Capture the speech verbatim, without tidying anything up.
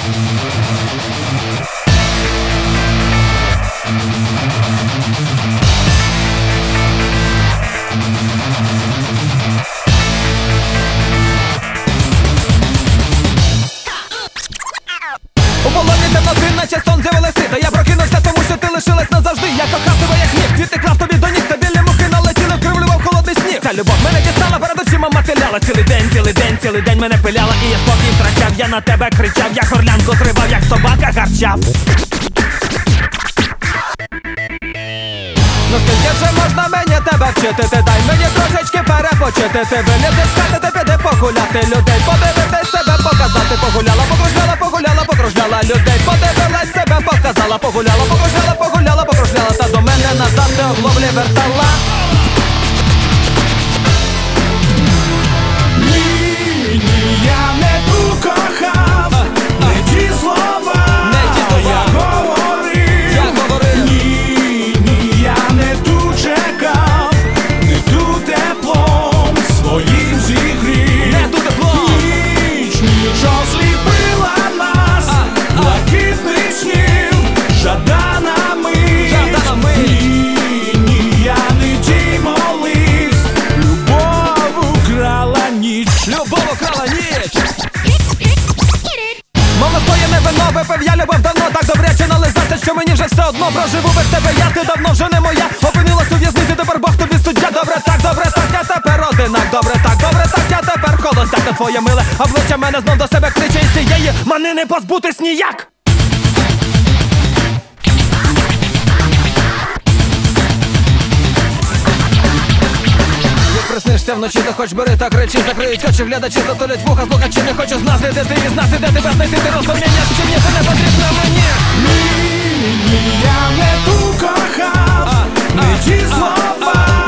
У полоні темноти, наче сон з'явилась ти. Та я прокинувся, тому що ти лишилась назавжди. Я кохав тебе як ніг, квіти крав тобі до ніг. Стабільні мухи налетіли, вкривлював холодний сніг. Ця любов мене дістала, перед очима мотиляла. Цілий день, цілий день, цілий день мене пиляла. І я спокій втрачав, я на тебе кричав. Я горлянку тривав, як собака гарчав. Ну скільки вже можна мені тебе вчити? Ти дай мені трошечки перепочити. Ти вилізеш з хати, ти піди погуляти. Людей подивитись, себе показати. Погуляла, покружляла, погуляла, покружляла. Людей подивилась, себе показала. Погуляла, покружляла, погуляла, покружляла. Та до мене назад ти оглоблі вертала. Ні, ні, я не ту кохав, не ті слова, я говорив. Ні, ні, я не ту чекав, не ту теплом своїм зігрів. Не ту теплом. Ніч, ніч осліпила нас, блакитних снів, жаданами. Жаданами. Ні, ні, я не ті молився, любов украла ніч. Любов украла ніч. Мама своє не вино випив, я любив давно. Так добряче нализався, що мені вже все одно. Проживу без тебе, я ти давно вже не моя. Опинилась у в'язниці, тепер Бог тобі суддя. Добре так, добре так, я тепер одинак. Добре так, добре так, я тепер холостяк. Та твоє миле обличчя мене знов до себе кличе. І цієї мани не позбутись ніяк. Приснишся вночі, то хоч бери та кричи. Закриють очі, глядачі затулять вуха. Слухачі не хочу знати, де ти і знати, де тебе знайти. Ти розуміння, чи ні, це не потрібно мені. Ні, ні, я не ту кохав, не ті слова,